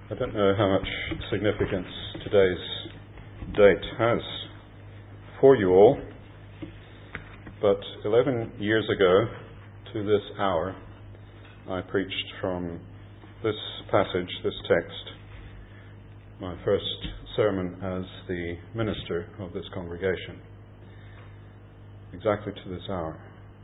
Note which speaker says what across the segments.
Speaker 1: I don't know how much significance today's date has for you all, but 11 years ago to this hour, I preached from this passage, this text, my first sermon as the minister of this congregation, exactly to this hour.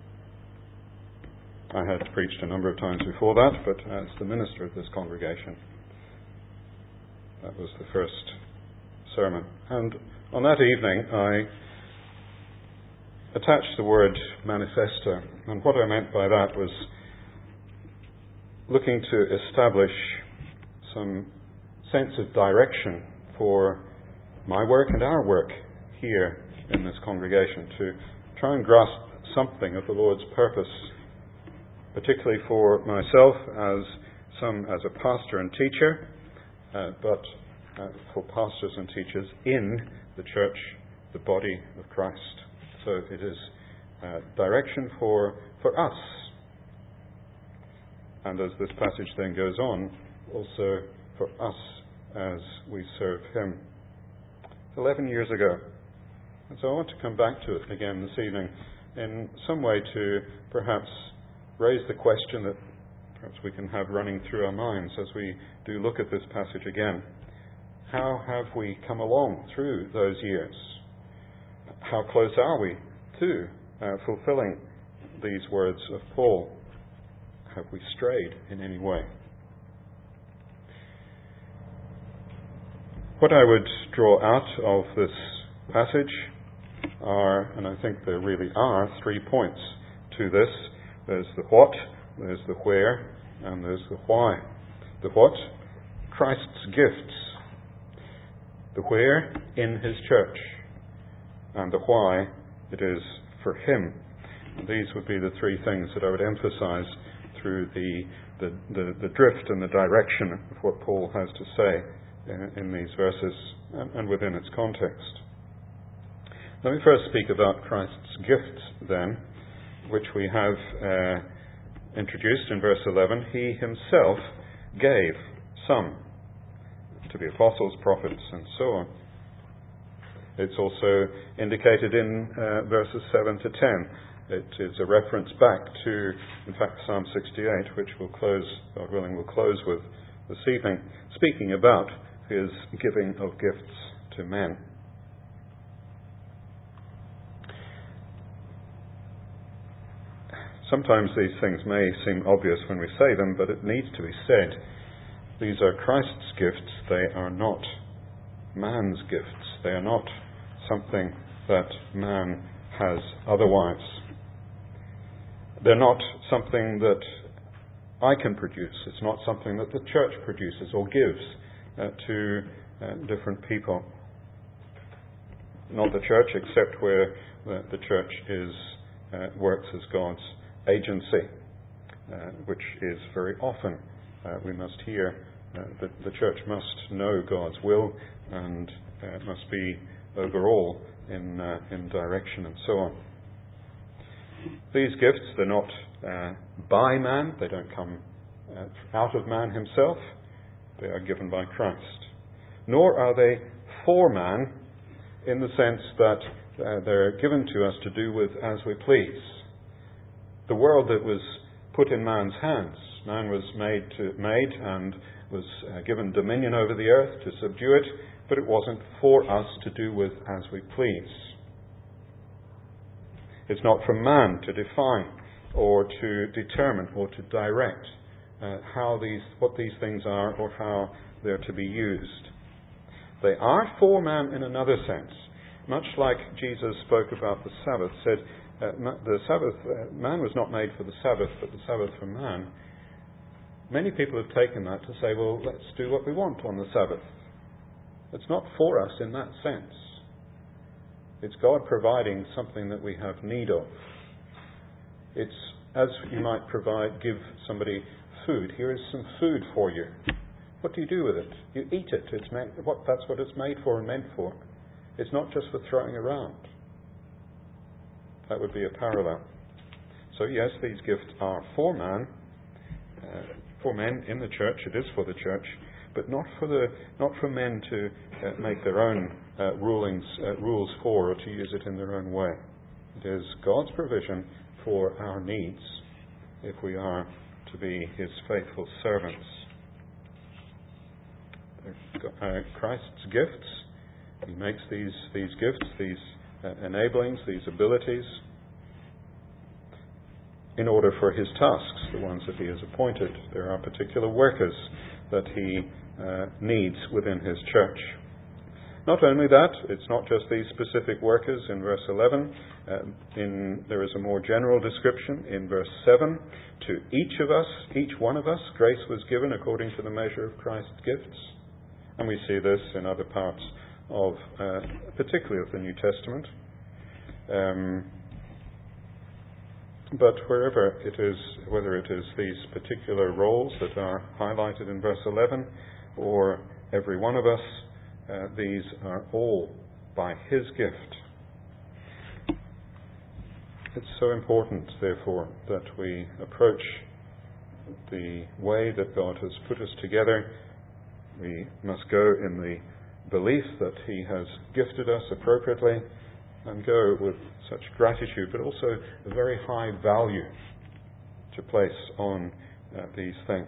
Speaker 1: I had preached a number of times before that, but as the minister of this congregation, that was the first sermon. And on that evening, I attached the word manifesto. And what I meant by that was looking to establish some sense of direction for my work and our work here in this congregation, to try and grasp something of the Lord's purpose, particularly for myself as a pastor and teacher, but for pastors and teachers in the church, the body of Christ. So it is direction for us. And as this passage then goes on, also for us as we serve Him. 11 years ago. And so I want to come back to it again this evening in some way to perhaps raise the question that perhaps we can have running through our minds as we do look at this passage again. How have we come along through those years? How close are we to fulfilling these words of Paul? Have we strayed in any way? What I would draw out of this passage are, and I think there really are, 3 points to this. There's the what, there's the where, and there's the why. The what? Christ's gifts. The where? In His church. And the why? It is for Him. And these would be the 3 things that I would emphasize through the drift and the direction of what Paul has to say in these verses and within its context. Let me first speak about Christ's gifts then, which we have introduced in verse 11. He Himself gave some to be apostles, prophets, and so on. It's also indicated in verses 7 to 10. It is a reference back to, in fact, Psalm 68, which we'll close, God willing, we'll close with this evening, speaking about His giving of gifts to men. Sometimes these things may seem obvious when we say them, but it needs to be said. These are Christ's gifts. They are not man's gifts. They are not something that man has otherwise. They're not something that I can produce. It's not something that the church produces or gives to different people. Not the church, except where the church works as God's agency, which is very often, we must hear, that the church must know God's will and must be overall in direction and so on. These gifts, they're not by man, they don't come out of man himself, they are given by Christ. Nor are they for man in the sense that they're given to us to do with as we please. The world that was put in man's hands, man was made and was given dominion over the earth to subdue it, but it wasn't for us to do with as we please. It's not for man to define or to determine or to direct what these things are or how they're to be used. They are for man in another sense, much like Jesus spoke about the Sabbath, said the Sabbath, man was not made for the Sabbath, but the Sabbath for man. Many people have taken that to say, well, let's do what we want on the Sabbath. It's not for us in that sense. It's God providing something that we have need of. It's as you might give somebody food. Here is some food for you. What do you do with it? You eat it. That's what it's made for and meant for. It's not just for throwing around. That would be a parallel. So yes, these gifts are for man, for men in the church. It is for the church, but not for men to make their own rules for, or to use it in their own way. It is God's provision for our needs if we are to be His faithful servants. Christ's gifts, He makes these gifts, these enablings, these abilities, in order for His tasks, the ones that He has appointed. There are particular workers that He needs within His church. Not only that, it's not just these specific workers in verse 11. There is a more general description in verse 7. To each of us, each one of us, grace was given according to the measure of Christ's gifts. And we see this in other parts of, particularly of the New Testament. But wherever it is, whether it is these particular roles that are highlighted in verse 11, or every one of us, these are all by His gift. It's so important, therefore, that we approach the way that God has put us together. We must go in the belief that He has gifted us appropriately, and go with such gratitude, but also a very high value to place on these things.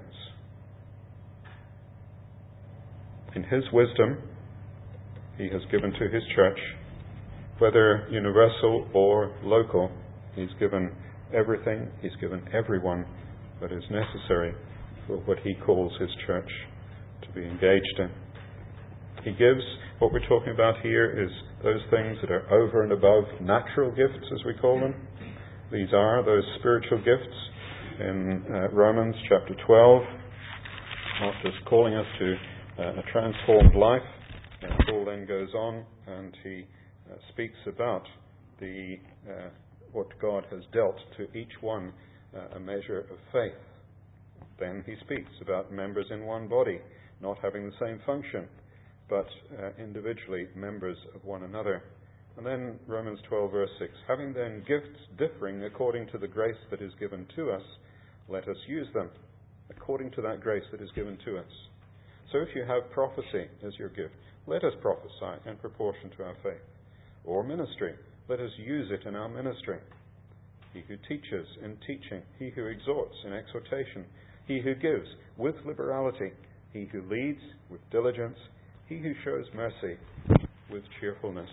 Speaker 1: In His wisdom, He has given to His church, whether universal or local, He's given everything, He's given everyone that is necessary for what He calls His church to be engaged in. He gives, what we're talking about here is those things that are over and above natural gifts, as we call them. These are those spiritual gifts in Romans chapter 12. After calling us to a transformed life, Paul then goes on and he speaks about what God has dealt to each one a measure of faith. Then he speaks about members in one body not having the same function, but individually members of one another. And then Romans 12 verse 6, having then gifts differing according to the grace that is given to us, let us use them according to that grace that is given to us. So if you have prophecy as your gift, let us prophesy in proportion to our faith. Or ministry, let us use it in our ministry. He who teaches in teaching, he who exhorts in exhortation, he who gives with liberality, he who leads with diligence, he who shows mercy with cheerfulness.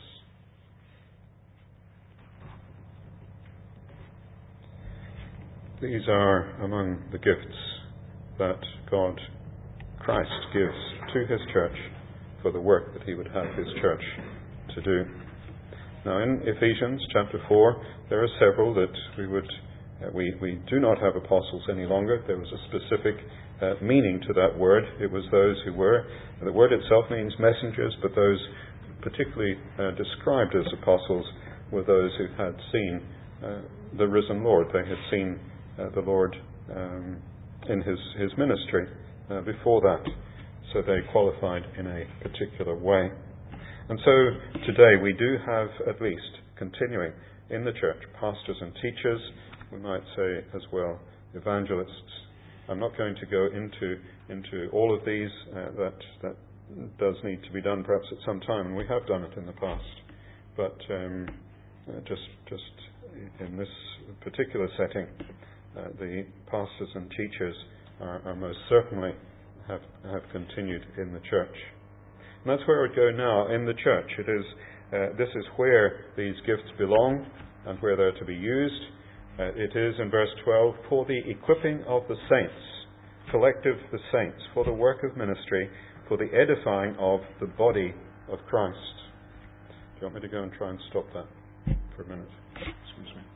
Speaker 1: These are among the gifts that God, Christ, gives to His church for the work that He would have His church to do. Now in Ephesians chapter 4, there are several that we do not have apostles any longer. There was a specific meaning to that word. It was those who were, the word itself means messengers, but those particularly described as apostles were those who had seen the risen Lord. They had seen the Lord in His ministry before that. So they qualified in a particular way. And so today we do have at least continuing in the church pastors and teachers, we might say as well evangelists. I'm not going to go into all of these. That does need to be done perhaps at some time, and we have done it in the past. But just in this particular setting, the pastors and teachers are most certainly have continued in the church. And that's where it would go now in the church. It is this is where these gifts belong and where they're to be used. It is in verse 12, for the equipping of the saints, collective the saints, for the work of ministry, for the edifying of the body of Christ. Do you want me to go and try and stop that for a minute? Excuse me.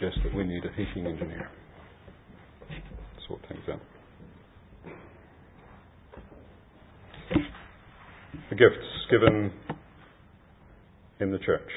Speaker 1: suggest that we need a heating engineer. Sort things out. The gifts given in the church.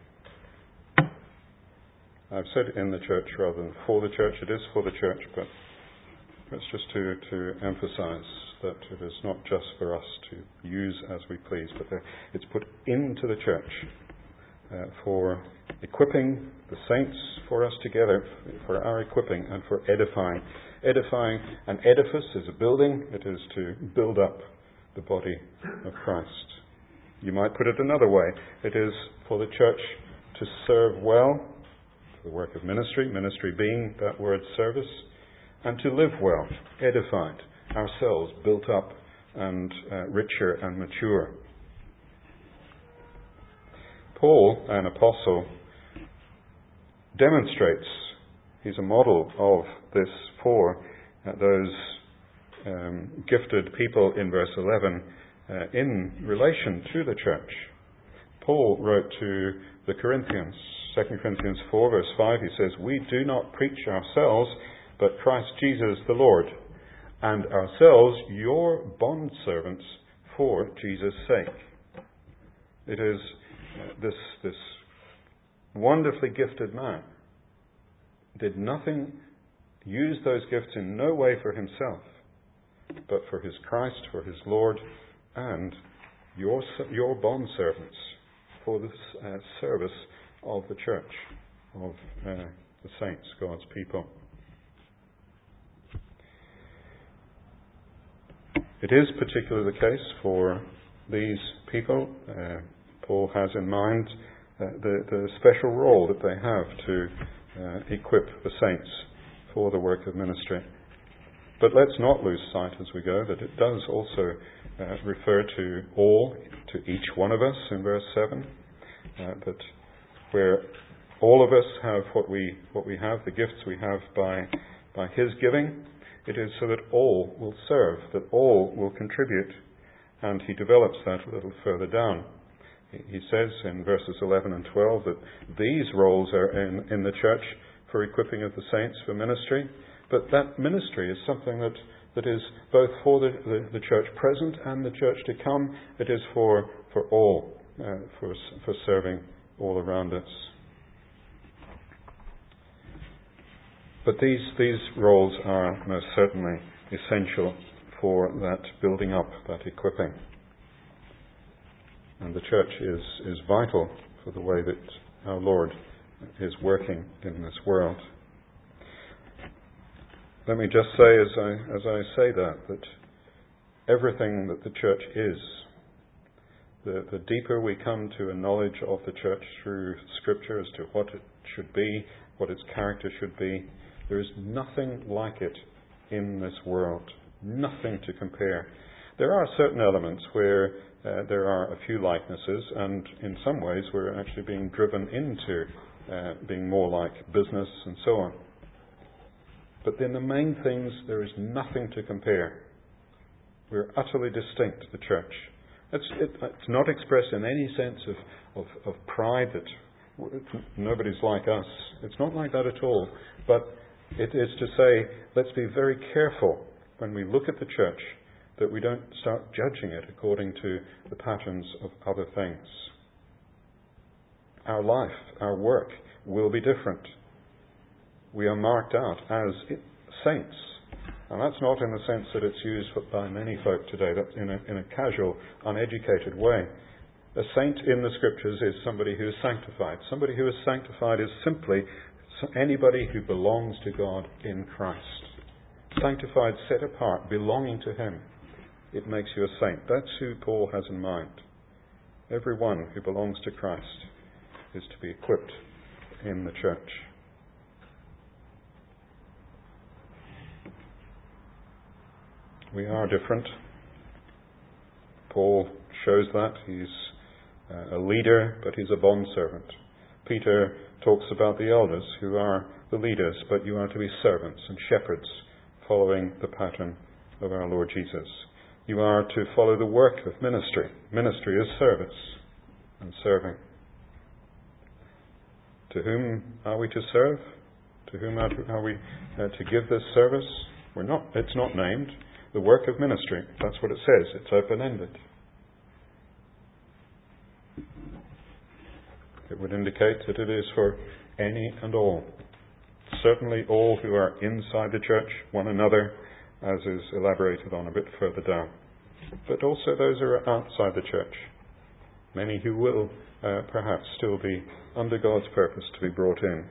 Speaker 1: I've said in the church rather than for the church. It is for the church, but it's just to emphasize that it is not just for us to use as we please, but it's put into the church for equipping the saints, for us together, for our equipping and for edifying. Edifying, an edifice is a building. It is to build up the body of Christ. You might put it another way. It is for the church to serve well, for the work of ministry, ministry being that word service, and to live well, edified, ourselves built up and richer and mature. Paul, an apostle, demonstrates, he's a model of this for those gifted people in verse 11 in relation to the church. Paul wrote to the Corinthians, 2 Corinthians 4 verse 5, he says, "We do not preach ourselves, but Christ Jesus the Lord, and ourselves your bondservants for Jesus' sake." It is this wonderfully gifted man did nothing, used those gifts in no way for himself, but for his Christ, for his Lord, and your bondservants for the service of the church, of the saints, God's people. It is particularly the case for these people. Paul has in mind the special role that they have to equip the saints for the work of ministry. But let's not lose sight as we go that it does also refer to all, to each one of us in verse 7, that where all of us have what we have, the gifts we have by his giving, it is so that all will serve, that all will contribute. And he develops that a little further down. He says in verses 11 and 12 that these roles are in the church for equipping of the saints for ministry, but that ministry is something that is both for the church present and the church to come. It is for all, for serving all around us. But these roles are most certainly essential for that building up, that equipping. And the church is vital for the way that our Lord is working in this world. Let me just say, as I say that everything that the church is, the deeper we come to a knowledge of the church through Scripture as to what it should be, what its character should be, there is nothing like it in this world. Nothing to compare. There are certain elements where there are a few likenesses, and in some ways we're actually being driven into being more like business and so on. But in the main things, there is nothing to compare. We're utterly distinct, the church. It's not expressed in any sense of pride that nobody's like us. It's not like that at all. But it is to say, let's be very careful when we look at the church that we don't start judging it according to the patterns of other things. Our life, our work will be different. We are marked out as saints. And that's not in the sense that it's used by many folk today, that's in a casual, uneducated way. A saint in the Scriptures is somebody who is sanctified. Somebody who is sanctified is simply anybody who belongs to God in Christ. Sanctified, set apart, belonging to Him. It makes you a saint. That's who Paul has in mind. Everyone who belongs to Christ is to be equipped in the church. We are different. Paul shows that. He's a leader, but he's a bondservant. Peter talks about the elders who are the leaders, but you are to be servants and shepherds, following the pattern of our Lord Jesus. You are to follow the work of ministry. Ministry is service and serving. To whom are we to serve? To whom are we to give this service? It's not named. The work of ministry. That's what it says. It's open-ended. It would indicate that it is for any and all. Certainly all who are inside the church, one another, as is elaborated on a bit further down. But also those who are outside the church. Many who will perhaps still be under God's purpose to be brought in.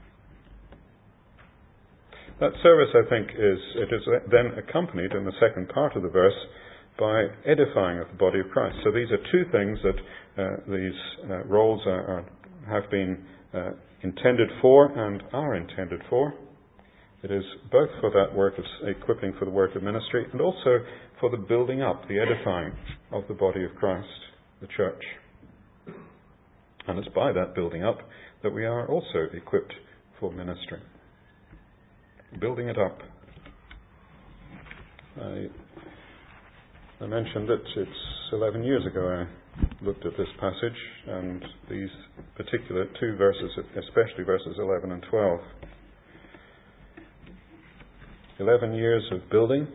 Speaker 1: That service, I think, is then accompanied in the second part of the verse by edifying of the body of Christ. So these are two things that these roles have been intended for and are intended for. It is both for that work of equipping for the work of ministry and also for the building up, the edifying of the body of Christ, the church. And it's by that building up that we are also equipped for ministry. Building it up. I mentioned that it's 11 years ago I looked at this passage and these particular two verses, especially verses 11 and 12. 11 years of building.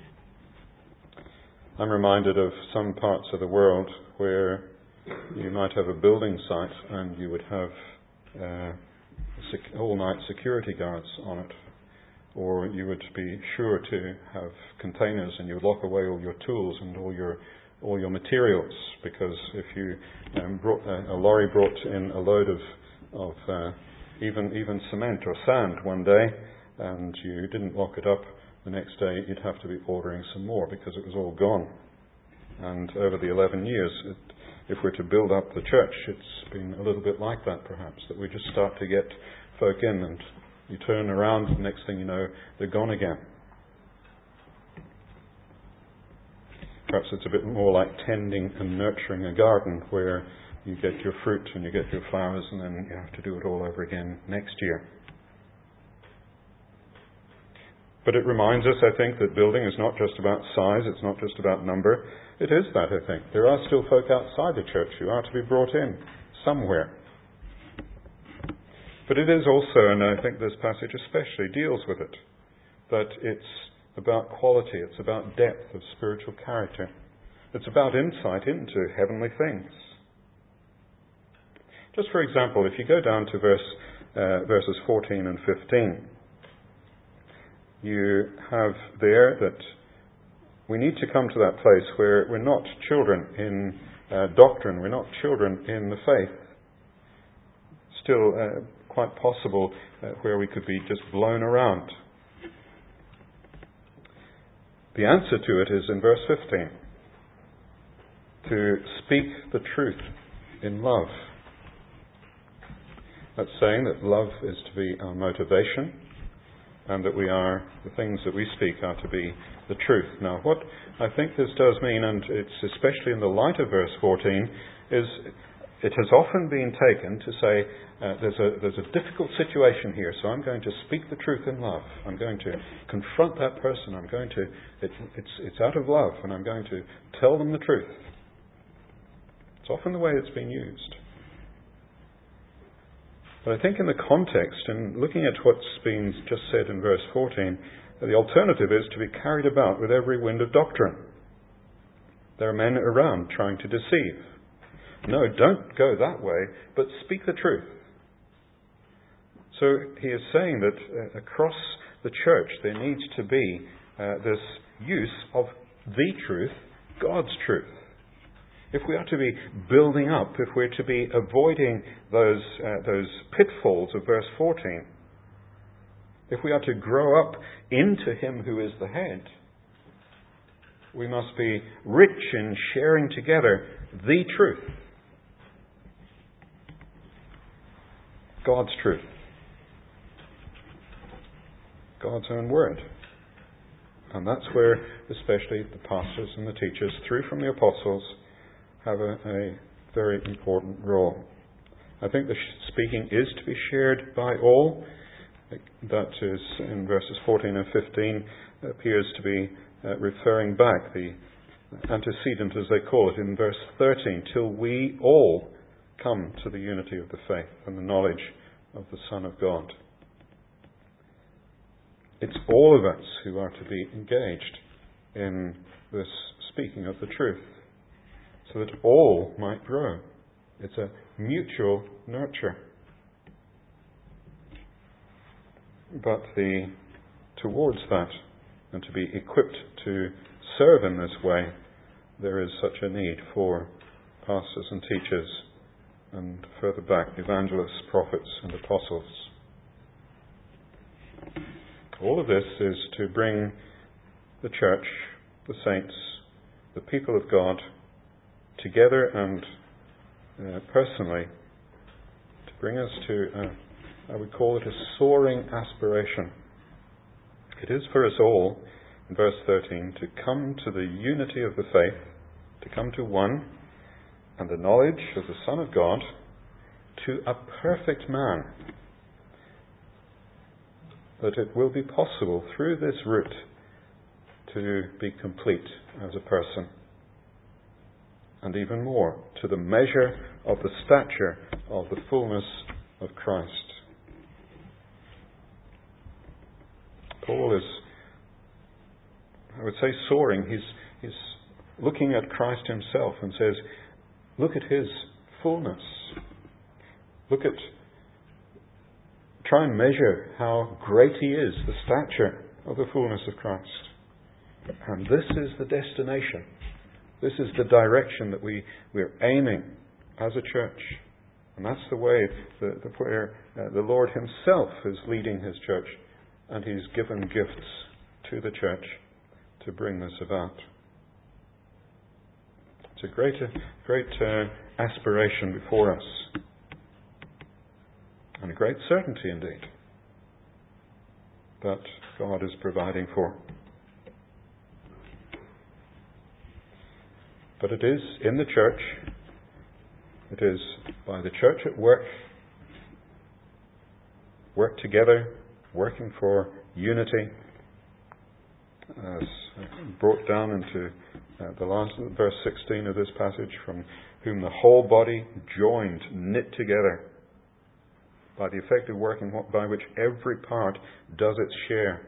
Speaker 1: I'm reminded of some parts of the world where you might have a building site and you would have all-night security guards on it. Or you would be sure to have containers and you would lock away all your tools and all your materials, because if you a lorry brought in a load of even cement or sand one day and you didn't lock it up, the next day you'd have to be ordering some more because it was all gone. And over the 11 years, if we're to build up the church, it's been a little bit like that perhaps, that we just start to get folk in and you turn around and the next thing you know, they're gone again. Perhaps it's a bit more like tending and nurturing a garden where you get your fruit and you get your flowers and then you have to do it all over again next year. But it reminds us, I think, that building is not just about size, it's not just about number. It is that, I think. There are still folk outside the church who are to be brought in somewhere. But it is also, and I think this passage especially deals with it, that it's about quality, it's about depth of spiritual character. It's about insight into heavenly things. Just for example, if you go down to verses 14 and 15, you have there that we need to come to that place where we're not children in doctrine, we're not children in the faith. Still quite possible where we could be just blown around. The answer to it is in verse 15. To speak the truth in love. That's saying that love is to be our motivation and that the things that we speak are to be the truth. Now, what I think this does mean, and it's especially in the light of verse 14, is it has often been taken to say there's a difficult situation here, so I'm going to speak the truth in love. I'm going to confront that person. It's out of love, and I'm going to tell them the truth. It's often the way it's been used. But I think in the context, and looking at what's been just said in verse 14, the alternative is to be carried about with every wind of doctrine. There are men around trying to deceive. No, don't go that way, but speak the truth. So he is saying that across the church there needs to be this use of the truth, God's truth. If we are to be building up, if we're to be avoiding those pitfalls of verse 14, if we are to grow up into Him who is the head, we must be rich in sharing together the truth. God's truth. God's own word. And that's where especially the pastors and the teachers, through from the apostles, have a very important role. I think the speaking is to be shared by all. That is, in verses 14 and 15, appears to be referring back, the antecedent as they call it, in verse 13, till we all come to the unity of the faith and the knowledge of the Son of God. It's all of us who are to be engaged in this speaking of the truth, so that all might grow. It's a mutual nurture. But towards that, and to be equipped to serve in this way, there is such a need for pastors and teachers, and further back, evangelists, prophets, and apostles. All of this is to bring the church, the saints, the people of God together and personally to bring us to, I would call it a soaring aspiration. It is for us all, in verse 13, to come to the unity of the faith, to come to one, and the knowledge of the Son of God, to a perfect man, that it will be possible through this route to be complete as a person, and even more, to the measure of the stature of the fullness of Christ. Paul is, I would say, soaring. He's looking at Christ himself and says, look at his fullness. Try and measure how great he is, the stature of the fullness of Christ. And this is the destination. This is the direction that we're aiming as a church. And that's the way where the Lord himself is leading his church. And he's given gifts to the church to bring this about. It's a great aspiration before us. And a great certainty indeed that God is providing for. But it is in the church, it is by the church at work together, working for unity, as brought down into the last verse 16 of this passage, from whom the whole body joined, knit together, by the effective working by which every part does its share.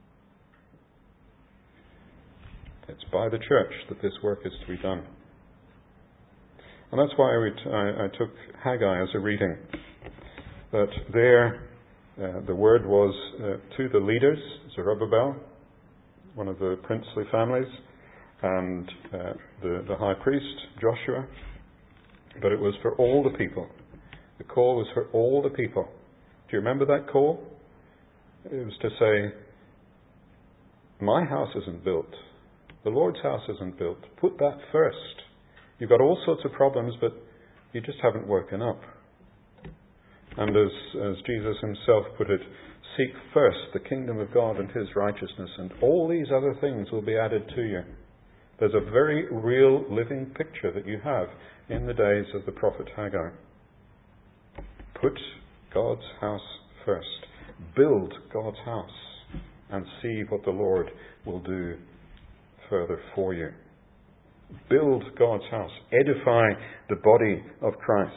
Speaker 1: It's by the church that this work is to be done. And that's why I took Haggai as a reading. That there, the word was to the leaders, Zerubbabel, one of the princely families, and the high priest, Joshua. But it was for all the people. The call was for all the people. Do you remember that call? It was to say, my house isn't built. The Lord's house isn't built. Put that first. You've got all sorts of problems, but you just haven't woken up. And as Jesus himself put it, seek first the kingdom of God and his righteousness, and all these other things will be added to you. There's a very real living picture that you have in the days of the prophet Haggai. Put God's house first. Build God's house and see what the Lord will do further for you. Build God's house. Edify the body of Christ.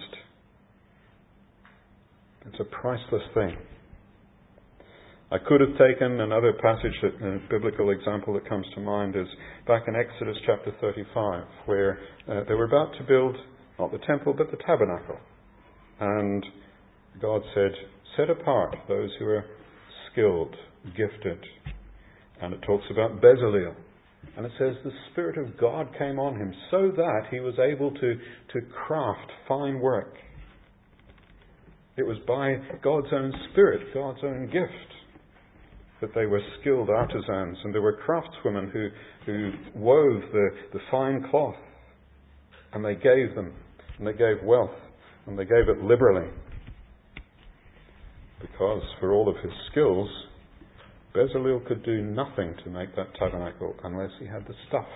Speaker 1: It's a priceless thing. I could have taken another passage, a biblical example that comes to mind is back in Exodus chapter 35, where they were about to build, not the temple, but the tabernacle. And God said, set apart those who are skilled, gifted. And it talks about Bezalel. And it says the Spirit of God came on him so that he was able to craft fine work. It was by God's own Spirit, God's own gift, that they were skilled artisans, and there were craftswomen who wove the fine cloth, and they gave them, and they gave wealth, and they gave it liberally. Because for all of his skills, Bezalel could do nothing to make that tabernacle unless he had the stuff.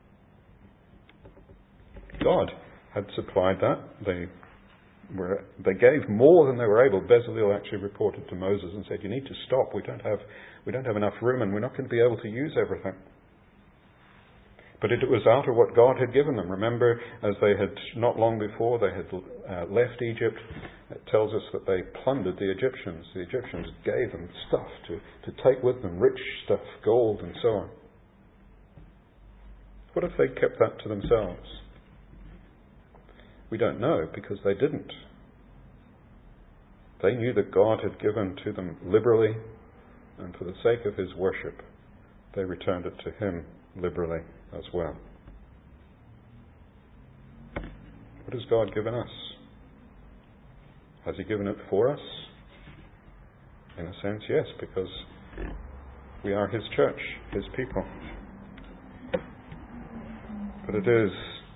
Speaker 1: God had supplied that. They gave more than they were able. Bezalel actually reported to Moses and said, you need to stop. We don't have enough room, and we're not going to be able to use everything. But it was out of what God had given them. Remember, as they had, not long before, they had left Egypt, it tells us that they plundered the Egyptians. The Egyptians gave them stuff to take with them, rich stuff, gold and so on. What if they kept that to themselves? We don't know, because they didn't. They knew that God had given to them liberally, and for the sake of His worship, they returned it to Him liberally as well. What has God given us? Has He given it for us? In a sense, yes, because we are His church, His people. But it is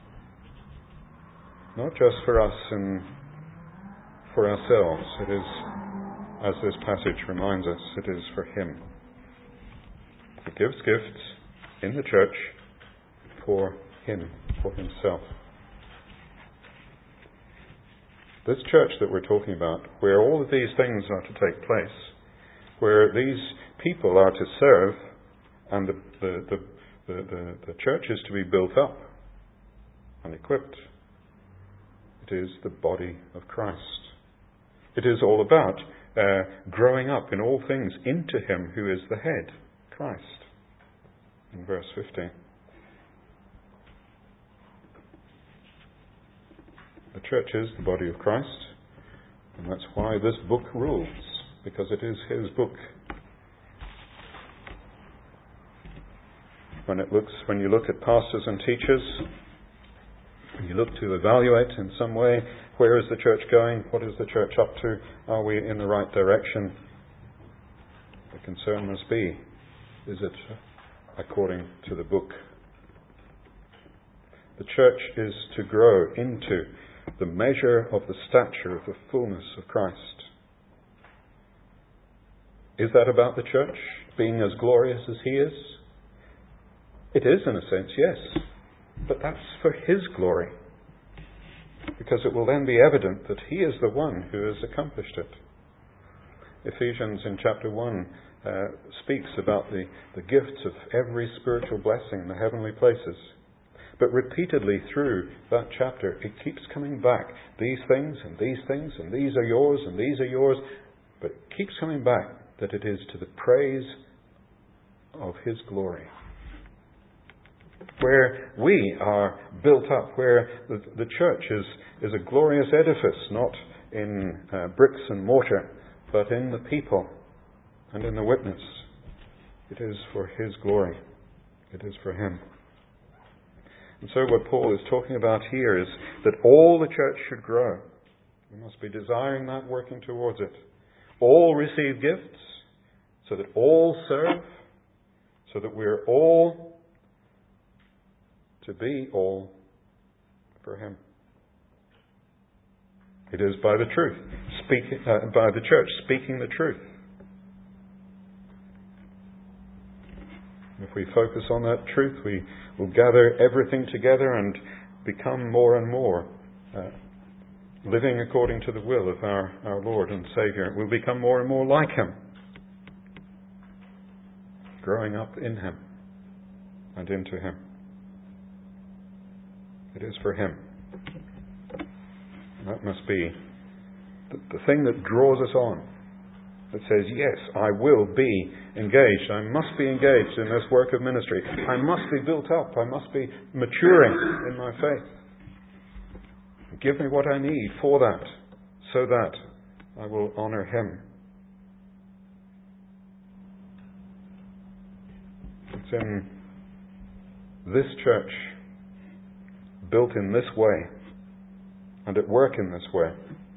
Speaker 1: not just for us and for ourselves. It is, as this passage reminds us, it is for Him. He gives gifts in the church for Him, for Himself. This church that we're talking about, where all of these things are to take place, where these people are to serve, and the church is to be built up and equipped, it is the body of Christ. It is all about growing up in all things into Him who is the head, Christ. In verse 15. The church is the body of Christ, and that's why this book rules, because it is His book. When you look at pastors and teachers, you look to evaluate in some way, where is the church going? What is the church up to? Are we in the right direction? The concern must be, is it according to the book? The church is to grow into the measure of the stature of the fullness of Christ. Is that about the church being as glorious as He is? It is, in a sense, yes. But that's for His glory. Because it will then be evident that He is the one who has accomplished it. Ephesians in chapter 1 speaks about the gifts of every spiritual blessing in the heavenly places. But repeatedly through that chapter, it keeps coming back. These things, and these things, and these are yours, and these are yours. But it keeps coming back that it is to the praise of His glory. Where we are built up, where the church is a glorious edifice, not in bricks and mortar, but in the people and in the witness. It is for His glory. It is for Him. And so what Paul is talking about here is that all the church should grow. We must be desiring that, working towards it. All receive gifts, so that all serve, so that we're all to be all for Him. It is by the truth, by the church speaking the truth. If we focus on that truth, we will gather everything together and become more and more living according to the will of our Lord and Saviour. We'll become more and more like Him, growing up in Him and into Him. It is for Him. That must be the thing that draws us on. That says, yes, I will be engaged. I must be engaged in this work of ministry. I must be built up. I must be maturing in my faith. Give me what I need for that, so that I will honour Him. It's in this church, built in this way, and at work in this way,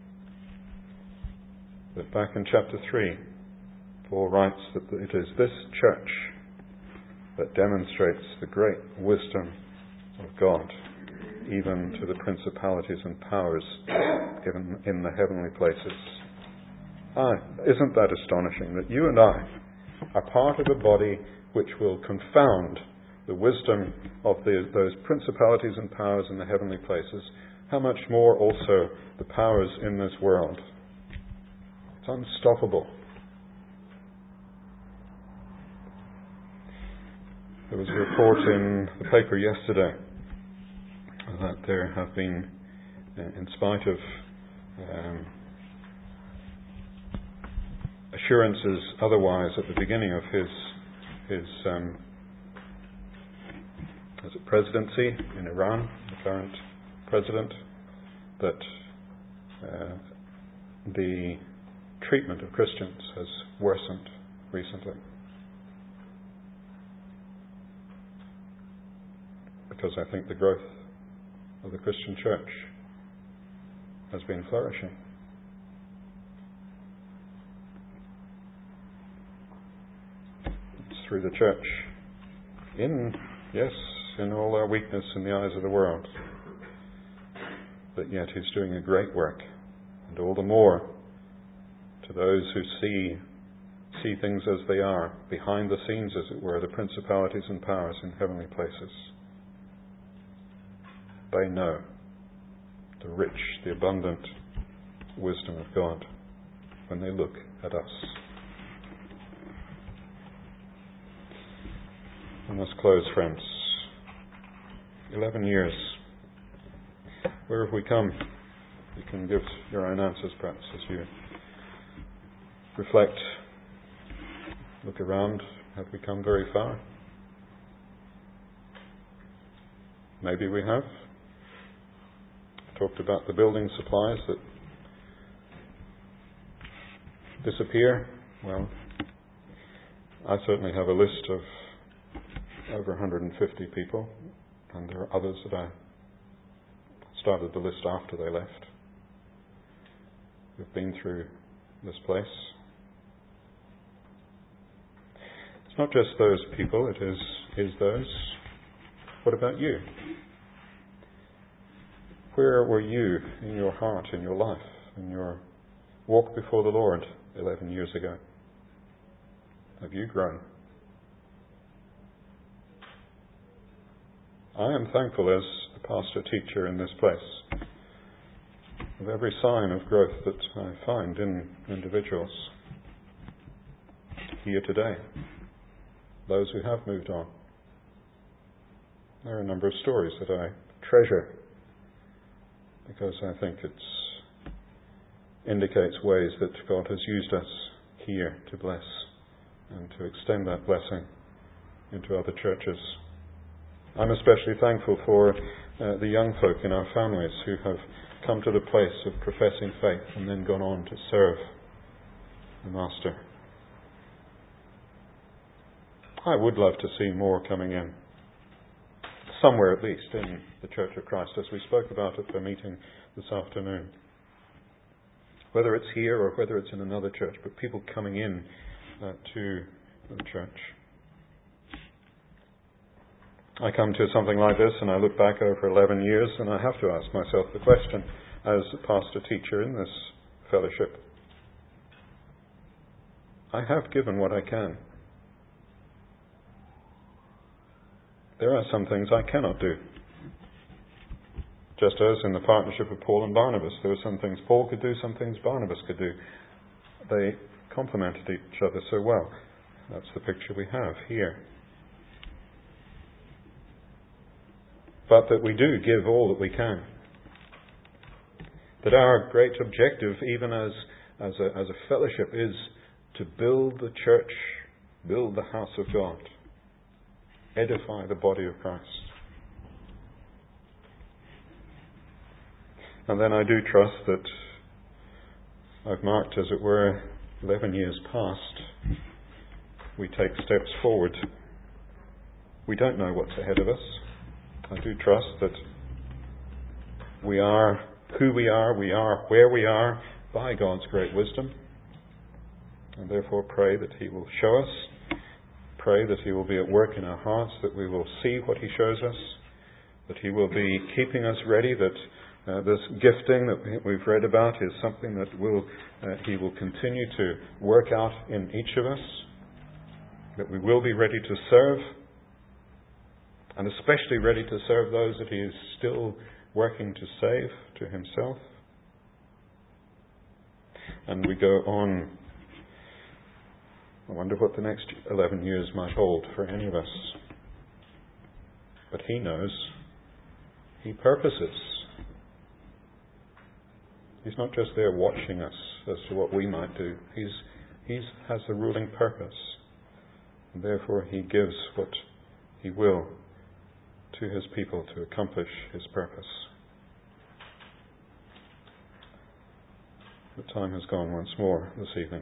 Speaker 1: that back in chapter 3, Paul writes that it is this church that demonstrates the great wisdom of God, even to the principalities and powers given in the heavenly places. Isn't that astonishing that you and I are part of a body which will confound the wisdom of those principalities and powers in the heavenly places? How much more also the powers in this world? It's unstoppable. There was a report in the paper yesterday that there have been, in spite of assurances otherwise at the beginning of his presidency in Iran, the current president, that the treatment of Christians has worsened recently. Because I think the growth of the Christian church has been flourishing. It's through the church, in all our weakness in the eyes of the world, but yet He's doing a great work, and all the more to those who see things as they are, behind the scenes, as it were, the principalities and powers in heavenly places. They know the rich, the abundant wisdom of God when they look at us. And let's close, friends. 11 years. Where have we come? You can give your own answers, perhaps, as you reflect, look around. Have we come very far? Maybe we have. Talked about the building supplies that disappear. Well, I certainly have a list of over 150 people, and there are others that I started the list after they left, who've been through this place. It's not just those people, it is those. What about you? Where were you in your heart, in your life, in your walk before the Lord 11 years ago? Have you grown? I am thankful as a pastor-teacher in this place of every sign of growth that I find in individuals here today, those who have moved on. There are a number of stories that I treasure because I think it indicates ways that God has used us here to bless and to extend that blessing into other churches. I'm especially thankful for the young folk in our families who have come to the place of professing faith and then gone on to serve the Master. I would love to see more coming in, somewhere at least in the Church of Christ, as we spoke about at the meeting this afternoon. Whether it's here or whether it's in another church, but people coming in to the church. I come to something like this and I look back over 11 years and I have to ask myself the question, as a pastor-teacher in this fellowship, I have given what I can. There are some things I cannot do. Just as in the partnership of Paul and Barnabas, there were some things Paul could do, some things Barnabas could do. They complemented each other so well. That's the picture we have here. But that we do give all that we can. That our great objective, even as a fellowship, is to build the church, build the house of God, edify the body of Christ. And then I do trust that I've marked, as it were, 11 years past. We take steps forward. We don't know what's ahead of us. I do trust that we are who we are where we are by God's great wisdom. And therefore pray that He will show us. Pray that He will be at work in our hearts, that we will see what He shows us, that He will be keeping us ready, that this gifting that we've read about is something that He will continue to work out in each of us, that we will be ready to serve, and especially ready to serve those that He is still working to save to Himself. And we go on. I wonder what the next 11 years might hold for any of us. But He knows. He purposes. He's not just there watching us as to what we might do. He has a ruling purpose. And therefore He gives what He will to His people to accomplish His purpose. The time has gone once more this evening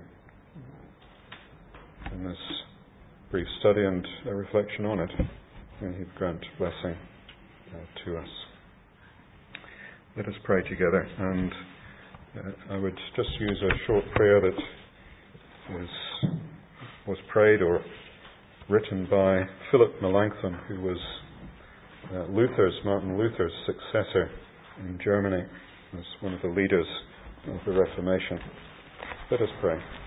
Speaker 1: in this brief study and a reflection on it. May He grant blessing to us. Let us pray together, and I would just use a short prayer that was prayed or written by Philip Melanchthon, who was Martin Luther's successor in Germany, as one of the leaders of the Reformation. Let us pray.